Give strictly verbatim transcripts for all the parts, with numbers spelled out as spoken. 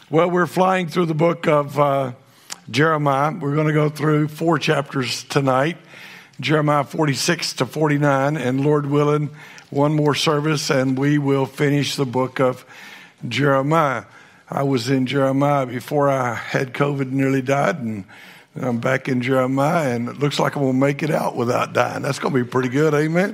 Well, we're flying through the book of uh, Jeremiah. We're going to go through four chapters tonight, Jeremiah forty-six to forty-nine, and Lord willing, one more service, and we will finish the book of Jeremiah. I was in Jeremiah before I had COVID and nearly died, and I'm back in Jeremiah, and it looks like I'm going to make it out without dying. That's going to be pretty good, amen?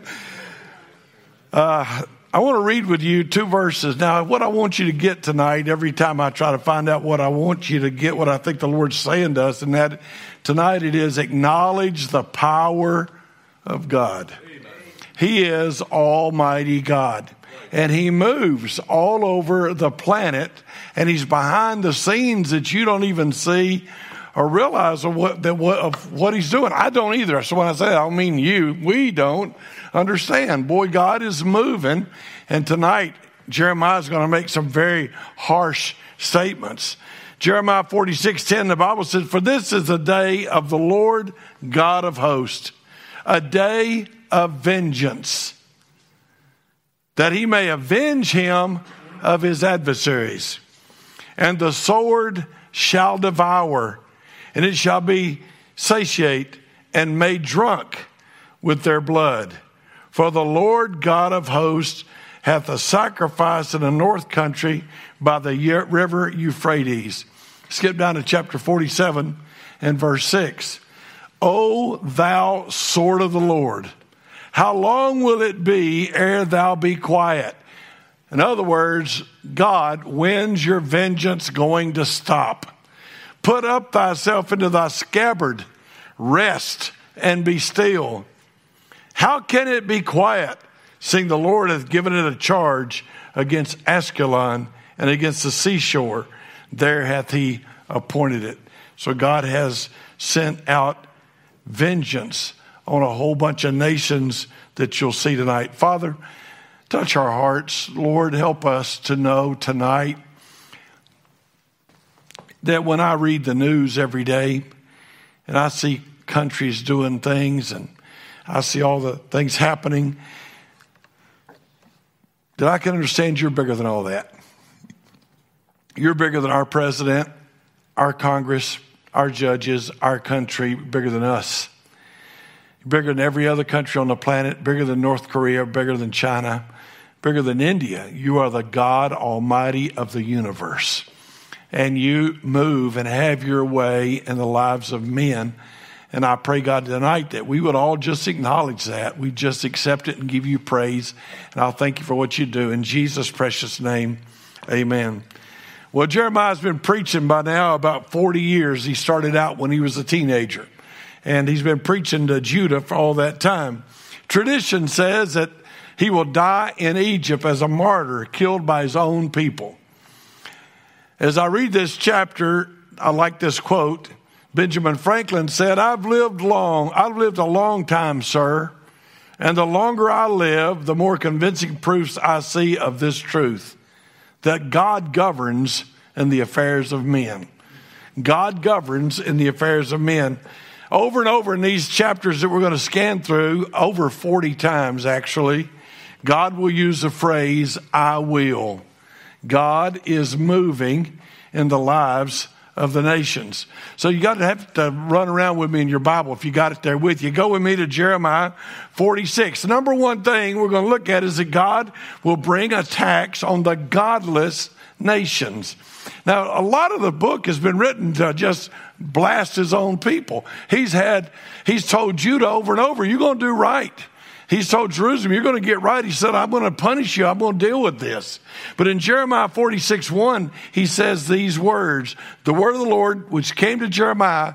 Uh I want to read with you two verses. Now, what I want you to get tonight, every time I try to find out what I want you to get, what I think the Lord's saying to us, and that tonight it is acknowledge the power of God. Amen. He is Almighty God, and He moves all over the planet, and He's behind the scenes that you don't even see or realize of what, that what, of what He's doing. I don't either. So when I say that, I don't mean you. We don't understand. Boy, God is moving. And tonight, Jeremiah is going to make some very harsh statements. Jeremiah forty-six ten, the Bible says, "For this is the day of the Lord God of hosts, a day of vengeance, that He may avenge him of his adversaries. And the sword shall devour, and it shall be satiate and made drunk with their blood. For the Lord God of hosts hath a sacrifice in the north country by the river Euphrates." Skip down to chapter forty-seven and verse six. "O thou sword of the Lord, how long will it be ere thou be quiet?" In other words, God, when's your vengeance going to stop? "Put up thyself into thy scabbard, rest and be still. How can it be quiet, seeing the Lord hath given it a charge against Askelon and against the seashore? There hath He appointed it." So God has sent out vengeance on a whole bunch of nations that you'll see tonight. Father, touch our hearts. Lord, help us to know tonight that when I read the news every day and I see countries doing things and I see all the things happening, that I can understand you're bigger than all that. You're bigger than our president, our Congress, our judges, our country, bigger than us. You're bigger than every other country on the planet, bigger than North Korea, bigger than China, bigger than India. You are the God Almighty of the universe. And you move and have your way in the lives of men. And I pray, God, tonight that we would all just acknowledge that. We just accept it and give you praise. And I'll thank you for what you do. In Jesus' precious name, amen. Well, Jeremiah's been preaching by now about forty years. He started out when he was a teenager. And he's been preaching to Judah for all that time. Tradition says that he will die in Egypt as a martyr, killed by his own people. As I read this chapter, I like this quote. Benjamin Franklin said, I've lived long. I've lived a long time, sir. And the longer I live, the more convincing proofs I see of this truth, that God governs in the affairs of men. God governs in the affairs of men. Over and over in these chapters that we're going to scan through, over forty times actually, God will use the phrase, I will. God is moving in the lives of the nations. So you got to have to run around with me in your Bible if you got it there with you. Go with me to Jeremiah forty-six. The number one thing we're going to look at is that God will bring attacks on the godless nations. Now, a lot of the book has been written to just blast his own people. He's had, he's told Judah over and over, you're going to do right. He's told Jerusalem, you're going to get right. He said, I'm going to punish you. I'm going to deal with this. But in Jeremiah forty-six one, he says these words, the word of the Lord, which came to Jeremiah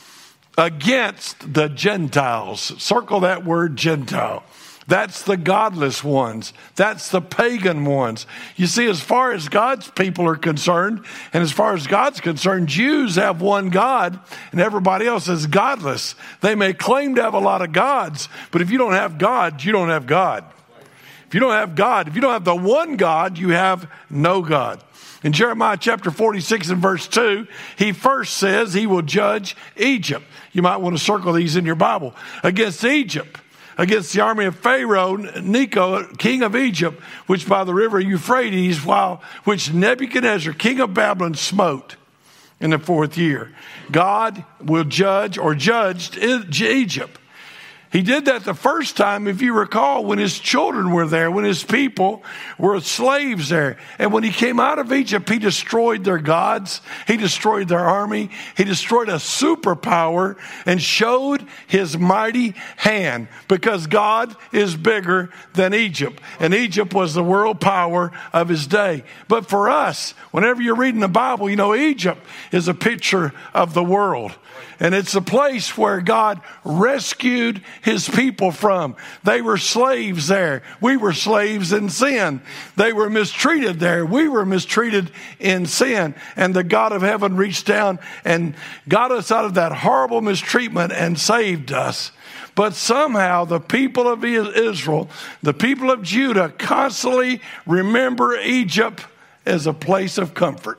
against the Gentiles. Circle that word Gentile. That's the godless ones. That's the pagan ones. You see, as far as God's people are concerned, and as far as God's concerned, Jews have one God, and everybody else is godless. They may claim to have a lot of gods, but if you don't have God, you don't have God. If you don't have God, if you don't have the one God, you have no God. In Jeremiah chapter forty-six and verse two, he first says he will judge Egypt. You might want to circle these in your Bible. Against Egypt. against the army of Pharaoh, Necho, king of Egypt, which by the river Euphrates, while which Nebuchadnezzar, king of Babylon, smote in the fourth year. God will judge or judged Egypt. He did that the first time, if you recall, when his children were there, when his people were slaves there. And when he came out of Egypt, he destroyed their gods. He destroyed their army. He destroyed a superpower and showed his mighty hand, because God is bigger than Egypt. And Egypt was the world power of his day. But for us, whenever you're reading the Bible, you know, Egypt is a picture of the world. And it's a place where God rescued his people from. They were slaves there. We were slaves in sin. They were mistreated there. We were mistreated in sin. And the God of heaven reached down and got us out of that horrible mistreatment and saved us. But somehow the people of Israel, the people of Judah, constantly remember Egypt as a place of comfort.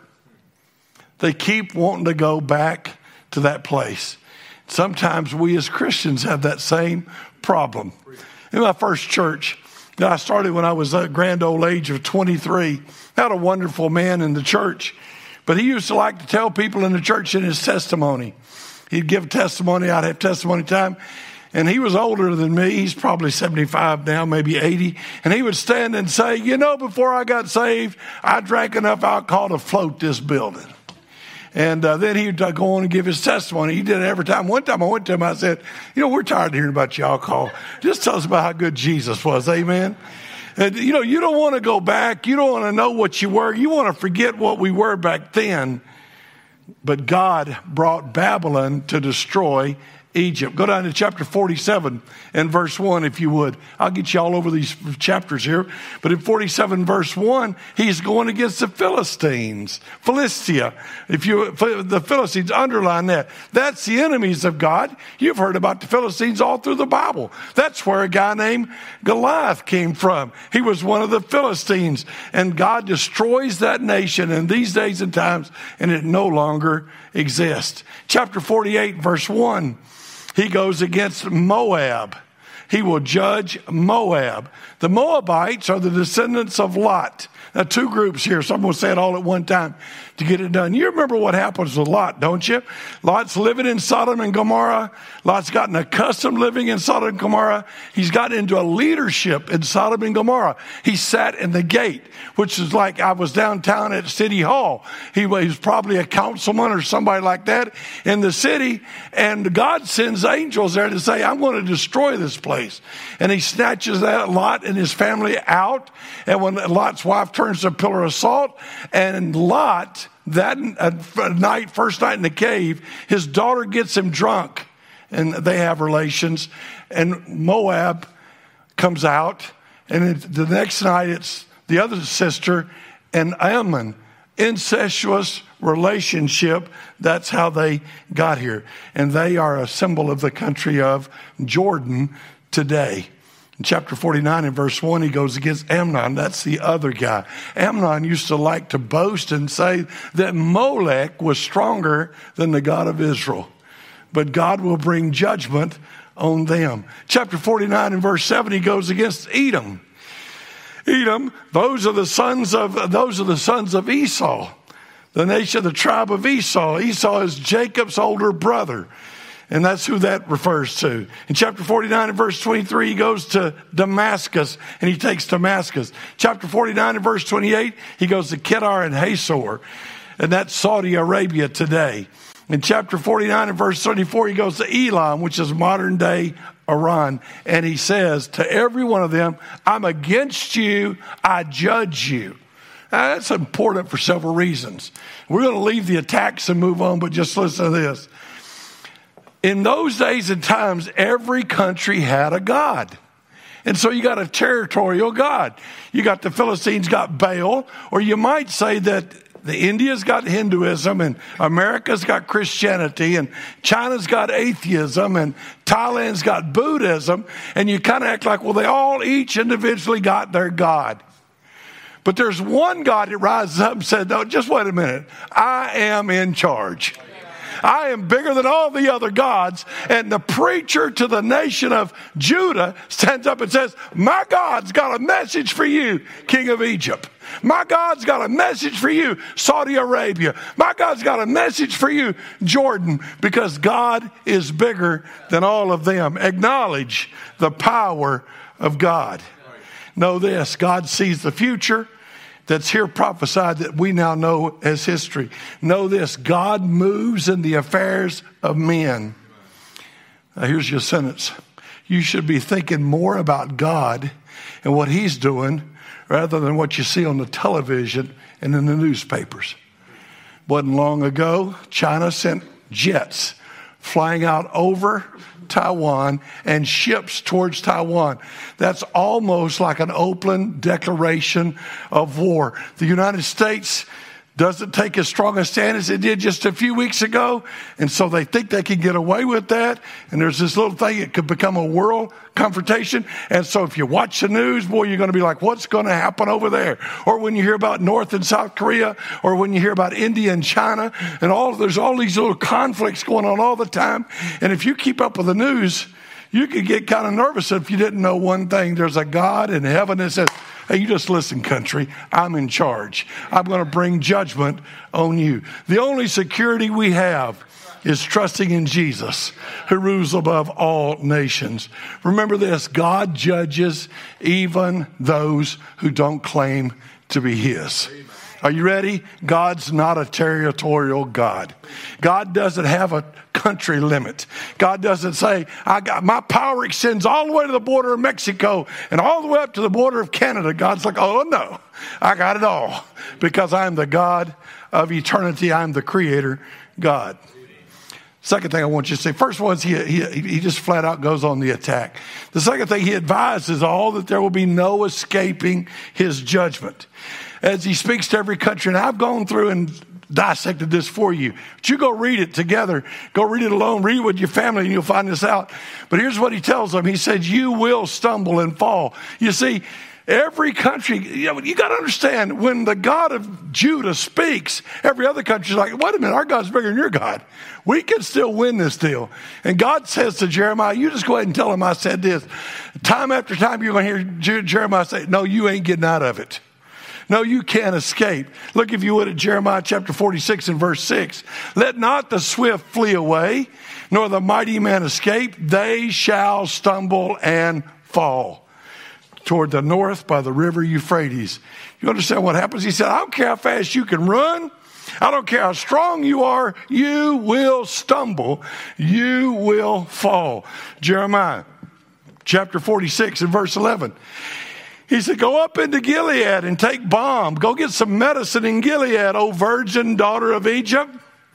They keep wanting to go back to that place. Sometimes we as Christians have that same problem. In my first church that I started when I was a grand old age of twenty-three, I had a wonderful man in the church, but he used to like to tell people in the church in his testimony. He'd give testimony, I'd have testimony time. And he was older than me. He's probably seventy-five now, maybe eighty. And he would stand and say, you know, before I got saved, I drank enough alcohol to float this building. And uh, then he'd uh, go on and give his testimony. He did it every time. One time I went to him, I said, you know, we're tired of hearing about your alcohol. Just tell us about how good Jesus was. Amen. And, you know, you don't want to go back. You don't want to know what you were. You want to forget what we were back then. But God brought Babylon to destroy Egypt. Go down to chapter forty-seven and verse one, if you would. I'll get you all over these chapters here. But in forty-seven verse one, he's going against the Philistines. Philistia. If you, the Philistines, underline that. That's the enemies of God. You've heard about the Philistines all through the Bible. That's where a guy named Goliath came from. He was one of the Philistines. And God destroys that nation in these days and times, and it no longer exists. Chapter forty-eight verse one. He goes against Moab. He will judge Moab. The Moabites are the descendants of Lot. Now, two groups here. So I'm going to say it all at one time to get it done. You remember what happens with Lot, don't you? Lot's living in Sodom and Gomorrah. Lot's gotten accustomed living in Sodom and Gomorrah. He's gotten into a leadership in Sodom and Gomorrah. He sat in the gate, which is like I was downtown at City Hall. He was probably a councilman or somebody like that in the city. And God sends angels there to say, I'm going to destroy this place. And he snatches that Lot and his family out. And when Lot's wife turns to a pillar of salt, and Lot, that night, first night in the cave, his daughter gets him drunk, and they have relations, and Moab comes out, and the next night it's the other sister and Ammon. Incestuous relationship. That's how they got here. And they are a symbol of the country of Jordan today. In chapter forty-nine and verse one, he goes against Amnon. That's the other guy. Amnon used to like to boast and say that Molech was stronger than the God of Israel. But God will bring judgment on them. Chapter forty-nine and verse seven, he goes against Edom. Edom, those are the sons of those are the sons of Esau, the nation, the tribe of Esau. Esau is Jacob's older brother. And that's who that refers to. In chapter forty-nine and verse twenty-three, he goes to Damascus and he takes Damascus. Chapter forty-nine and verse twenty-eight, he goes to Kedar and Hazor. And that's Saudi Arabia today. In chapter forty-nine and verse thirty-four, he goes to Elam, which is modern day Iran. And he says to every one of them, I'm against you, I judge you. Now, that's important for several reasons. We're going to leave the attacks and move on, but just listen to this. In those days and times, every country had a god. And so you got a territorial god. You got the Philistines got Baal, or you might say that the India's got Hinduism, and America's got Christianity, and China's got atheism, and Thailand's got Buddhism, and you kind of act like, well, they all each individually got their god. But there's one God that rises up and said, no, just wait a minute. I am in charge. I am bigger than all the other gods. And the preacher to the nation of Judah stands up and says, my God's got a message for you, king of Egypt. My God's got a message for you, Saudi Arabia. My God's got a message for you, Jordan, because God is bigger than all of them. Acknowledge the power of God. Know this, God sees the future that's here prophesied that we now know as history. Know this, God moves in the affairs of men. Now here's your sentence. You should be thinking more about God and what he's doing rather than what you see on the television and in the newspapers. Wasn't long ago, China sent jets flying out over Taiwan and ships towards Taiwan. That's almost like an open declaration of war. The United States doesn't take as strong a stand as it did just a few weeks ago. And so they think they can get away with that. And there's this little thing, it could become a world confrontation. And so if you watch the news, boy, you're going to be like, what's going to happen over there? Or when you hear about North and South Korea, or when you hear about India and China, and all, there's all these little conflicts going on all the time. And if you keep up with the news, you could get kind of nervous if you didn't know one thing. There's a God in heaven that says, hey, you just listen, country. I'm in charge. I'm going to bring judgment on you. The only security we have is trusting in Jesus, who rules above all nations. Remember this, God judges even those who don't claim to be his. Are you ready? God's not a territorial God. God doesn't have a country limit. God doesn't say, I got my power extends all the way to the border of Mexico and all the way up to the border of Canada. God's like, oh no, I got it all because I'm the God of eternity. I'm the creator God. Second thing I want you to say, first one is he, he, he just flat out goes on the attack. The second thing, he advises all that there will be no escaping his judgment. As he speaks to every country, and I've gone through and dissected this for you. But you go read it together. Go read it alone. Read it with your family and you'll find this out. But here's what he tells them. He says, you will stumble and fall. You see, every country, you know, you got to understand, when the God of Judah speaks, every other country is like, wait a minute, our God's bigger than your God. We can still win this deal. And God says to Jeremiah, you just go ahead and tell him I said this. Time after time, you're going to hear Jer- Jeremiah say, no, you ain't getting out of it. No, you can't escape. Look, if you would, at Jeremiah chapter forty-six and verse six. Let not the swift flee away, nor the mighty man escape. They shall stumble and fall toward the north by the river Euphrates. You understand what happens? He said, I don't care how fast you can run. I don't care how strong you are. You will stumble. You will fall. Jeremiah chapter forty-six and verse eleven. He said, go up into Gilead and take balm. Go get some medicine in Gilead, O virgin daughter of Egypt.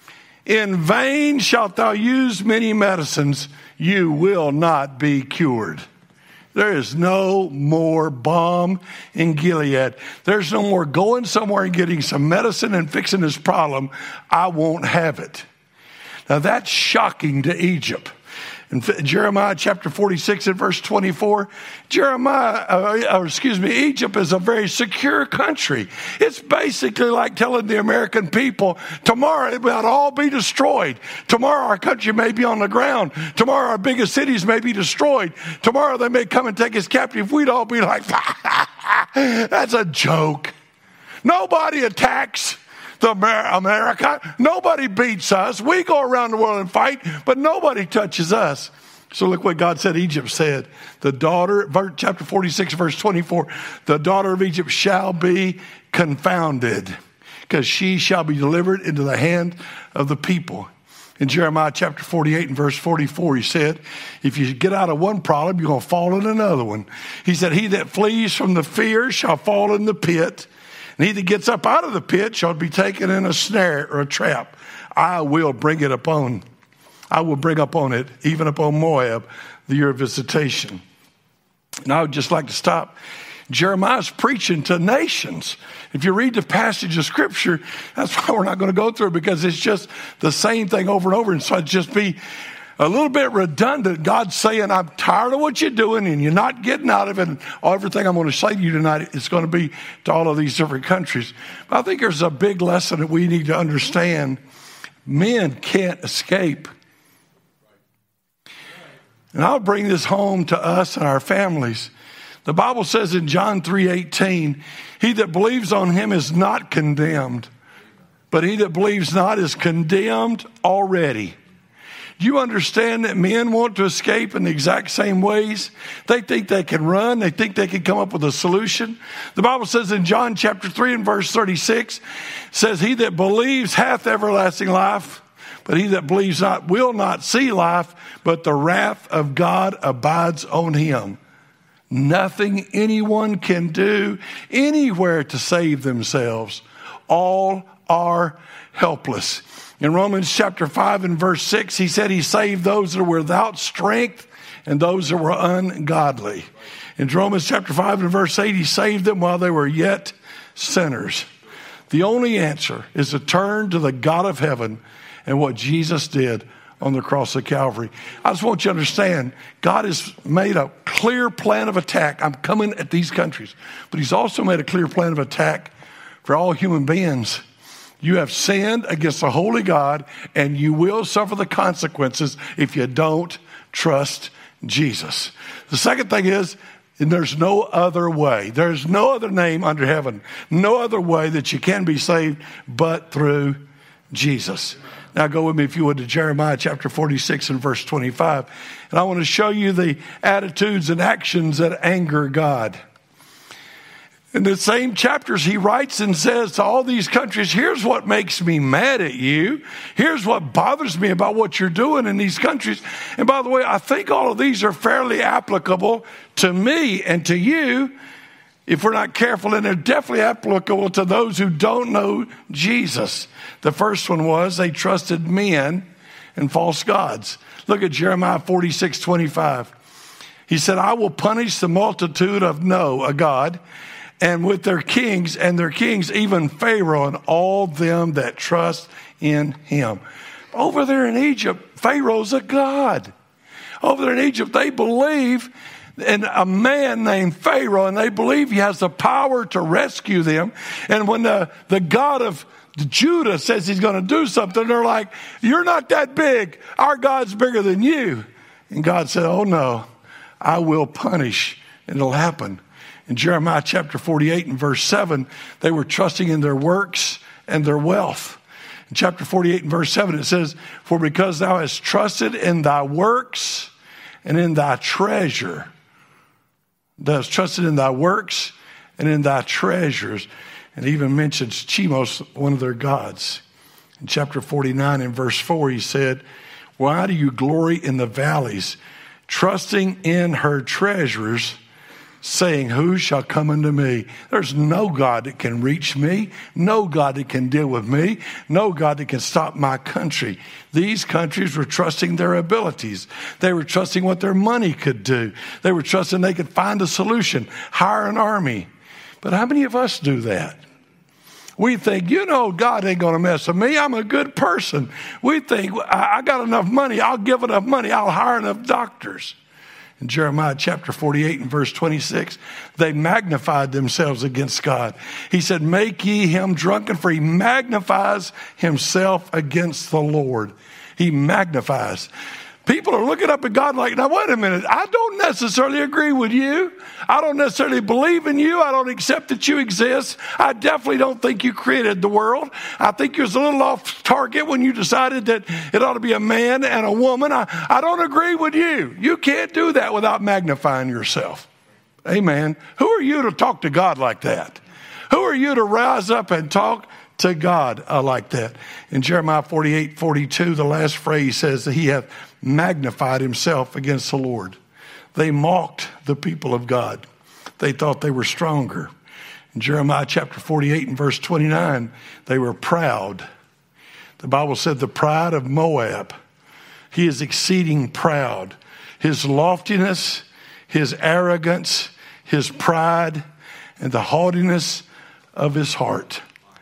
In vain shalt thou use many medicines. You will not be cured. There is no more balm in Gilead. There's no more going somewhere and getting some medicine and fixing this problem. I won't have it. Now that's shocking to Egypt. In Jeremiah chapter forty-six and verse twenty-four, Jeremiah, uh, or excuse me, Egypt is a very secure country. It's basically like telling the American people, tomorrow it will all be destroyed. Tomorrow our country may be on the ground. Tomorrow our biggest cities may be destroyed. Tomorrow they may come and take us captive. We'd all be like, that's a joke. Nobody attacks the America. Nobody beats us. We go around the world and fight, but nobody touches us. So look what God said Egypt said. The daughter, chapter forty-six, verse twenty-four, the daughter of Egypt shall be confounded, because she shall be delivered into the hand of the people. In Jeremiah chapter forty-eight and verse forty-four, he said, if you get out of one problem, you're going to fall in another one. He said, he that flees from the fear shall fall in the pit. And he that gets up out of the pit shall be taken in a snare or a trap. I will bring it upon, I will bring upon it, even upon Moab, the year of visitation. And I would just like to stop. Jeremiah's preaching to nations. If you read the passage of scripture, that's why we're not going to go through it, because it's just the same thing over and over. And so it'd just be a little bit redundant. God's saying, I'm tired of what you're doing and you're not getting out of it. And everything I'm going to say to you tonight is going to be to all of these different countries. But I think there's a big lesson that we need to understand Men can't escape. And I'll bring this home to us and our families. The Bible says in John three eighteen, he that believes on him is not condemned, but he that believes not is condemned already. Do you understand that men want to escape in the exact same ways? They think they can run. They think they can come up with a solution. The Bible says in John chapter three and verse thirty-six, says, he that believes hath everlasting life, but he that believes not will not see life, but the wrath of God abides on him. Nothing anyone can do anywhere to save themselves. All are helpless. In Romans chapter five and verse six, he said he saved those that were without strength and those that were ungodly. In Romans chapter five and verse eight, he saved them while they were yet sinners. The only answer is to turn to the God of heaven and what Jesus did on the cross of Calvary. I just want you to understand, God has made a clear plan of attack. I'm coming at these countries, but he's also made a clear plan of attack for all human beings. You have sinned against the holy God, and you will suffer the consequences if you don't trust Jesus. The second thing is, and there's no other way. There's no other name under heaven, no other way that you can be saved but through Jesus. Now go with me, if you would, to Jeremiah chapter forty-six and verse twenty-five. And I want to show you the attitudes and actions that anger God. In the same chapters, he writes and says to all these countries, here's what makes me mad at you. Here's what bothers me about what you're doing in these countries. And by the way, I think all of these are fairly applicable to me and to you if we're not careful. And they're definitely applicable to those who don't know Jesus. The first one was they trusted men and false gods. Look at Jeremiah forty-six twenty-five. He said, I will punish the multitude of no, a God, and with their kings and their kings, even Pharaoh and all them that trust in him. Over there in Egypt, Pharaoh's a god. Over there in Egypt, they believe in a man named Pharaoh, and they believe he has the power to rescue them. And when the, the God of Judah says he's going to do something, they're like, you're not that big. Our God's bigger than you. And God said, oh no, I will punish, and it'll happen. In Jeremiah chapter forty-eight and verse seven, they were trusting in their works and their wealth. In chapter forty-eight and verse seven, it says, for because thou hast trusted in thy works and in thy treasure. Thou hast trusted in thy works and in thy treasures. And it even mentions Chemos, one of their gods. In chapter forty-nine and verse four, he said, why do you glory in the valleys, trusting in her treasures, saying, who shall come unto me? There's no God that can reach me, no God that can deal with me, no God that can stop my country. These countries were trusting their abilities. They were trusting what their money could do. They were trusting they could find a solution, hire an army. But how many of us do that? We think, you know, God ain't going to mess with me. I'm a good person. We think, I got enough money. I'll give enough money. I'll hire enough doctors. In Jeremiah chapter forty-eight and verse twenty-six, they magnified themselves against God. He said, make ye him drunken, for he magnifies himself against the Lord. He magnifies. People are looking up at God like, now wait a minute, I don't necessarily agree with you. I don't necessarily believe in you. I don't accept that you exist. I definitely don't think you created the world. I think you was a little off target when you decided that it ought to be a man and a woman. I, I don't agree with you. You can't do that without magnifying yourself. Amen. Who are you to talk to God like that? Who are you to rise up and talk to God uh, like that? In Jeremiah forty-eight forty-two, the last phrase says that he hath magnified himself against the Lord. They mocked the people of God. They thought they were stronger. In Jeremiah chapter forty-eight and verse twenty-nine, they were proud. The Bible said the pride of Moab. He is exceeding proud. His loftiness, his arrogance, his pride, and the haughtiness of his heart.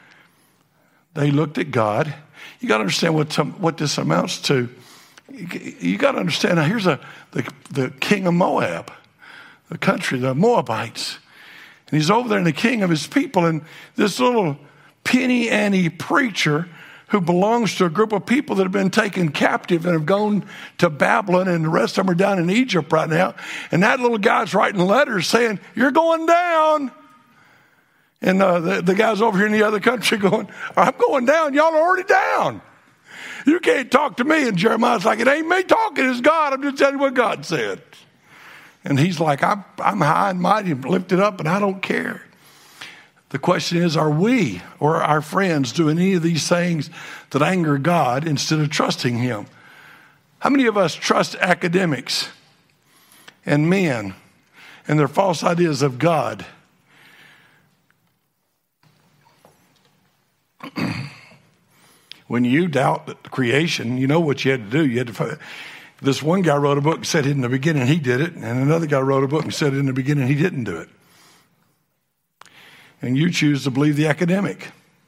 They looked at God. You got to understand what, some, what this amounts to. You got to understand, now here's a, the, the king of Moab, the country, the Moabites. And he's over there and the king of his people. And this little penny ante preacher who belongs to a group of people that have been taken captive and have gone to Babylon, and the rest of them are down in Egypt right now. And that little guy's writing letters saying, you're going down. And uh, the, the guys over here in the other country going, I'm going down. Y'all are already down. You can't talk to me. And Jeremiah's like, it ain't me talking, it's God. I'm just telling you what God said. And he's like, I'm, I'm high and mighty and lifted up, and I don't care. The question is, are we or our friends doing any of these things that anger God instead of trusting him? How many of us trust academics and men and their false ideas of God? When you doubt the creation, you know what you had to do. You had to find, this one guy wrote a book and said in the beginning he did it, and another guy wrote a book and said in the beginning he didn't do it. And you choose to believe the academic.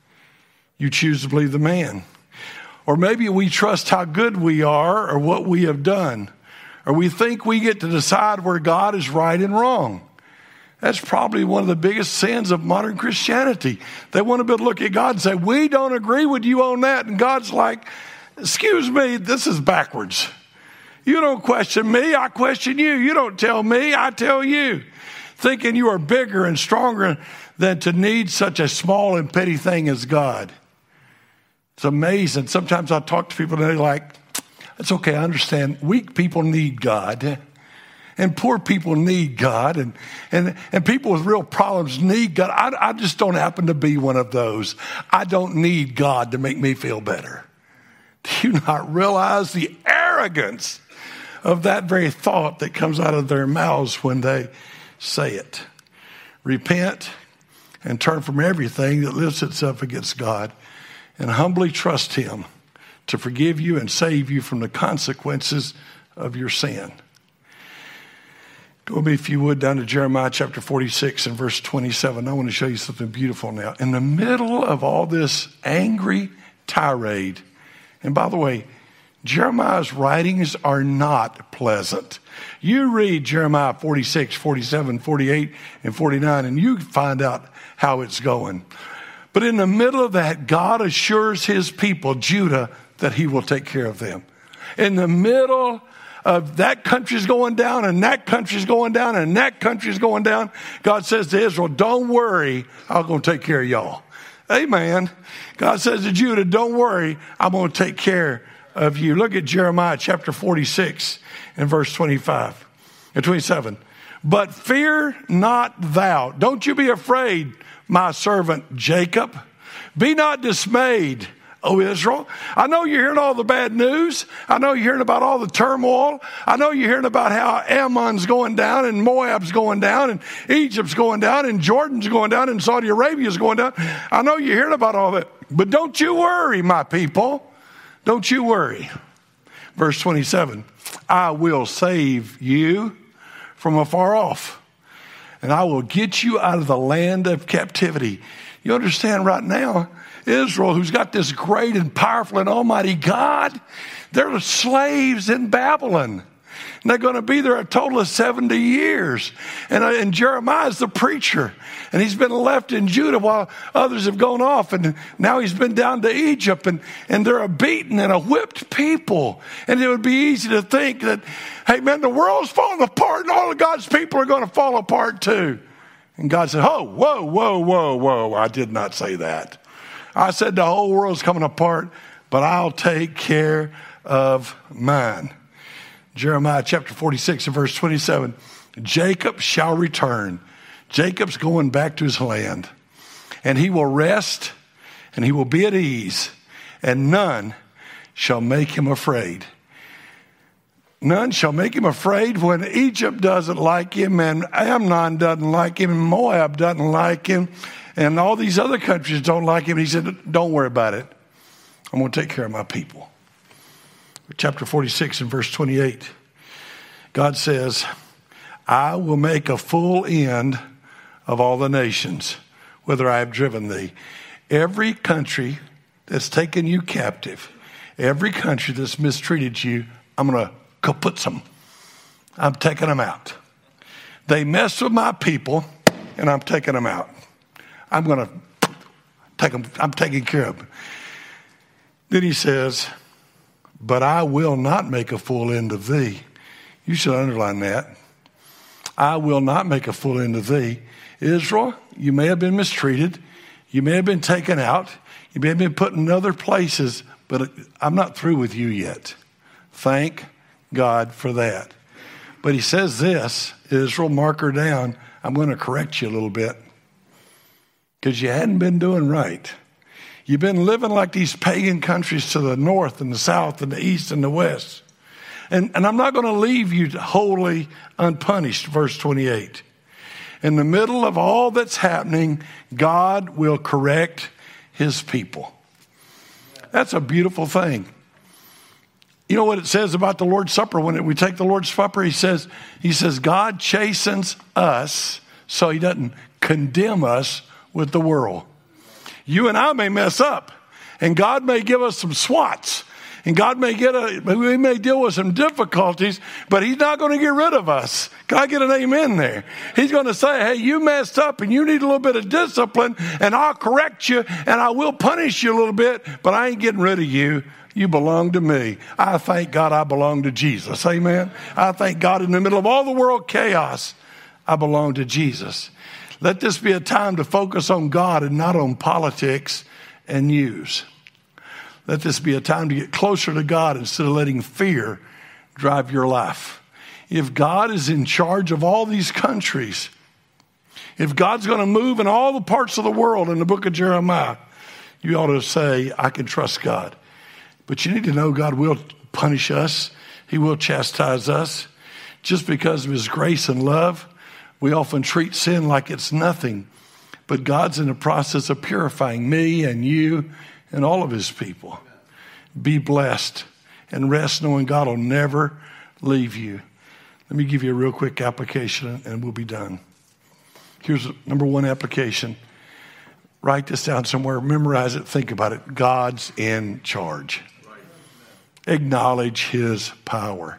You choose to believe the man. Or maybe we trust how good we are or what we have done. Or we think we get to decide where God is right and wrong. That's probably one of the biggest sins of modern Christianity. They want to be able to look at God and say, we don't agree with you on that. And God's like, excuse me, this is backwards. You don't question me, I question you. You don't tell me, I tell you. Thinking you are bigger and stronger than to need such a small and petty thing as God. It's amazing. Sometimes I talk to people and they're like, it's okay, I understand. Weak people need God. And poor people need God. And, and, and people with real problems need God. I, I just don't happen to be one of those. I don't need God to make me feel better. Do you not realize the arrogance of that very thought that comes out of their mouths when they say it? Repent and turn from everything that lifts itself against God and humbly trust him to forgive you and save you from the consequences of your sin. Go with me, if you would, down to Jeremiah chapter forty-six and verse twenty-seven. I want to show you something beautiful now. In the middle of all this angry tirade, and by the way, Jeremiah's writings are not pleasant. You read Jeremiah forty-six, forty-seven, forty-eight, and forty-nine, and you find out how it's going. But in the middle of that, God assures his people, Judah, that he will take care of them. In the middle of that country's going down, and that country's going down, and that country's going down, God says to Israel, don't worry, I'm going to take care of y'all. Amen. God says to Judah, don't worry, I'm going to take care of you. Look at Jeremiah chapter forty-six and verse twenty-five and twenty-seven. But fear not thou. Don't you be afraid, my servant Jacob. Be not dismayed, O Israel. I know you're hearing all the bad news. I know you're hearing about all the turmoil. I know you're hearing about how Ammon's going down and Moab's going down and Egypt's going down and Jordan's going down and Saudi Arabia's going down. I know you're hearing about all that. But don't you worry, my people. Don't you worry. Verse twenty-seven. I will save you from afar off, and I will get you out of the land of captivity. You understand right now, Israel, who's got this great and powerful and almighty God, they're slaves in Babylon. And they're going to be there a total of seventy years. And, uh, and Jeremiah's the preacher. And he's been left in Judah while others have gone off. And now he's been down to Egypt. And, and they're a beaten and a whipped people. And it would be easy to think that, hey, man, the world's falling apart and all of God's people are going to fall apart too. And God said, oh, whoa, whoa, whoa, whoa. I did not say that. I said the whole world's coming apart, but I'll take care of mine. Jeremiah chapter forty-six and verse twenty-seven. Jacob shall return. Jacob's going back to his land. And he will rest and he will be at ease. And none shall make him afraid. None shall make him afraid when Egypt doesn't like him and Ammon doesn't like him and Moab doesn't like him. And all these other countries don't like him. He said, don't worry about it. I'm going to take care of my people. Chapter forty-six and verse twenty-eight. God says, I will make a full end of all the nations, whither I have driven thee. Every country that's taken you captive, every country that's mistreated you, I'm going to kaput them. I'm taking them out. They messed with my people, and I'm taking them out. I'm going to take them, I'm taking care of them. Then he says, but I will not make a full end of thee. You should underline that. I will not make a full end of thee. Israel, you may have been mistreated. You may have been taken out. You may have been put in other places, but I'm not through with you yet. Thank God for that. But he says this, Israel, mark her down. I'm going to correct you a little bit because you hadn't been doing right. You've been living like these pagan countries to the north and the south and the east and the west. And, and I'm not going to leave you wholly unpunished, verse twenty-eight. In the middle of all that's happening, God will correct his people. That's a beautiful thing. You know what it says about the Lord's Supper? When we take the Lord's Supper, he says, he says, God chastens us so he doesn't condemn us with the world. You and I may mess up, and God may give us some swats, and God may get a, we may deal with some difficulties, but he's not going to get rid of us. Can I get an amen there? He's going to say, hey, you messed up and you need a little bit of discipline, and I'll correct you and I will punish you a little bit, but I ain't getting rid of you. You belong to me. I thank God I belong to Jesus. Amen. I thank God in the middle of all the world chaos, I belong to Jesus. Let this be a time to focus on God and not on politics and news. Let this be a time to get closer to God instead of letting fear drive your life. If God is in charge of all these countries, if God's going to move in all the parts of the world in the book of Jeremiah, you ought to say, I can trust God. But you need to know God will punish us. He will chastise us. Just because of his grace and love, we often treat sin like it's nothing. But God's in the process of purifying me and you and all of his people. Be blessed and rest knowing God will never leave you. Let me give you a real quick application and we'll be done. Here's number one application. Write this down somewhere, memorize it, think about it. God's in charge. Acknowledge his power.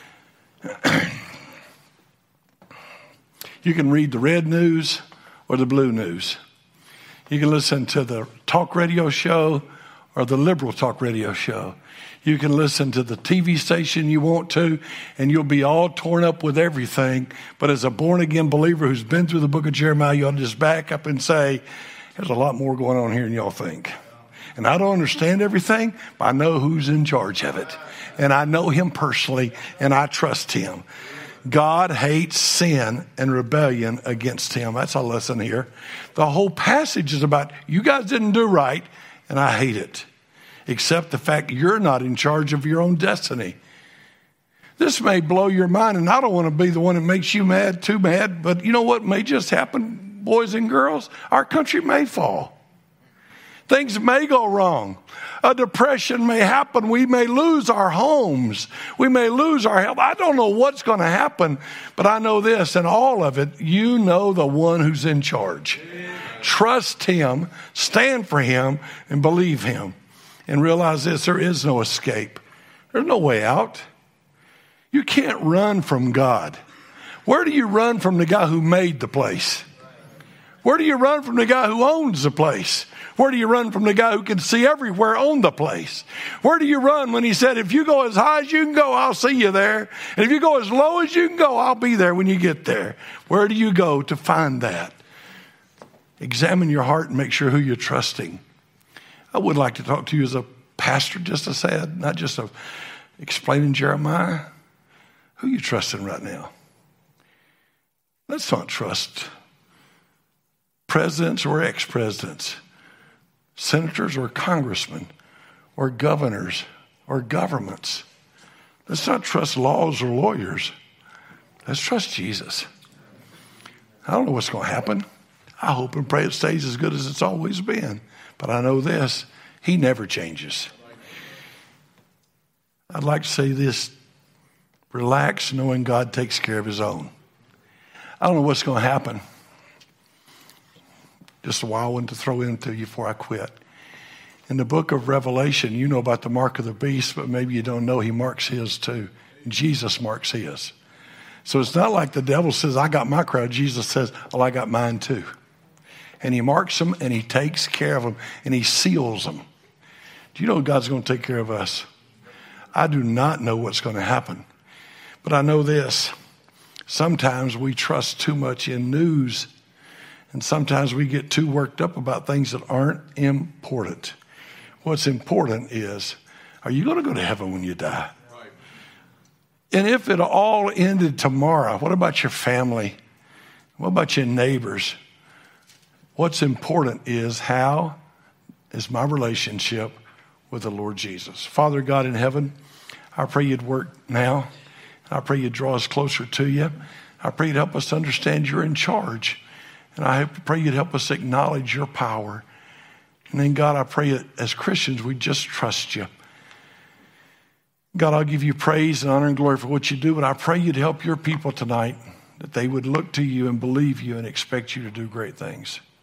You can read the red news or the blue news. You can listen to the talk radio show or the liberal talk radio show. You can listen to the T V station you want to, and you'll be all torn up with everything. But as a born-again believer who's been through the book of Jeremiah, you ought to just back up and say, there's a lot more going on here than y'all think. And I don't understand everything, but I know who's in charge of it. And I know him personally, and I trust him. God hates sin and rebellion against him. That's a lesson here. The whole passage is about, you guys didn't do right, and I hate it. Except the fact you're not in charge of your own destiny. This may blow your mind, and I don't want to be the one that makes you mad, too mad, but you know what may just happen, boys and girls? Our country may fall. Things may go wrong. A depression may happen. We may lose our homes. We may lose our health. I don't know what's going to happen, but I know this, and all of it, you know the one who's in charge. Trust him, stand for him, and believe him. And realize this, there is no escape. There's no way out. You can't run from God. Where do you run from the guy who made the place? Where do you run from the guy who owns the place? Where do you run from the guy who can see everywhere on the place? Where do you run when he said, if you go as high as you can go, I'll see you there. And if you go as low as you can go, I'll be there when you get there. Where do you go to find that? Examine your heart and make sure who you're trusting. I would like to talk to you as a pastor, just to say it, not just of explaining Jeremiah. Who are you trusting right now? Let's not trust presidents or ex-presidents, senators or congressmen, or governors or governments. Let's not trust laws or lawyers. Let's trust Jesus. I don't know what's going to happen. I hope and pray it stays as good as it's always been. But I know this, he never changes. I'd like to say this, relax knowing God takes care of his own. I don't know what's going to happen. Just a wild one to throw into you before I quit. In the book of Revelation, you know about the mark of the beast, but maybe you don't know he marks his too. Jesus marks his. So it's not like the devil says, I got my crowd. Jesus says, well, I got mine too. And he marks them and he takes care of them and he seals them. Do you know God's going to take care of us? I do not know what's going to happen. But I know this. Sometimes we trust too much in news. And sometimes we get too worked up about things that aren't important. What's important is, are you going to go to heaven when you die? Right. And if it all ended tomorrow, what about your family? What about your neighbors? What's important is, how is my relationship with the Lord Jesus? Father God in heaven, I pray you'd work now. I pray you'd draw us closer to you. I pray you'd help us to understand you're in charge. And I pray you'd help us acknowledge your power. And then, God, I pray that as Christians, we just trust you. God, I'll give you praise and honor and glory for what you do, but I pray you'd help your people tonight, that they would look to you and believe you and expect you to do great things.